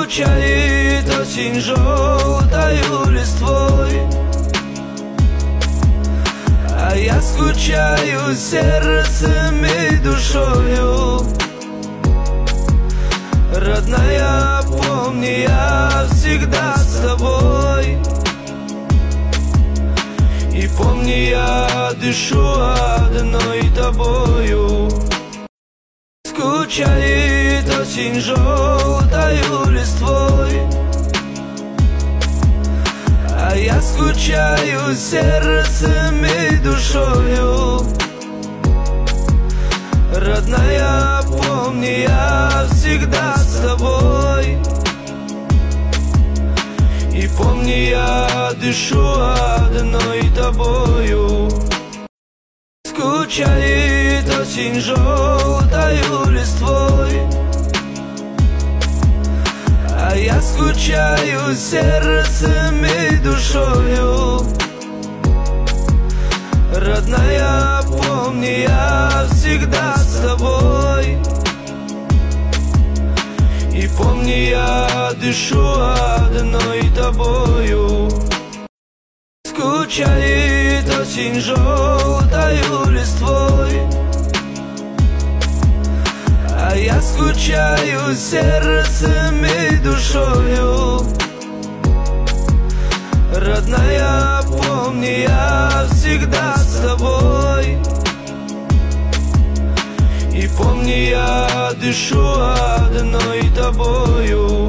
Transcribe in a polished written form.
Скучает осень желтою листвой, а я скучаю сердцем и душою. Родная, помни, я всегда с тобой. И помни, я дышу одной тобою. Скучает осень желтою листвой, а я скучаю сердцем и душою. Родная, помни, я всегда с тобой. И помни, я дышу одной тобою. Скучает осень желтою листвой, а я скучаю сердцем и душою. Родная, помни, я всегда с тобой. И помни, я дышу одной тобою. Скучает осень желтою листвой, а я скучаю сердцем и душою. Родная, помни, я всегда с тобой. И помни, я дышу одной тобою.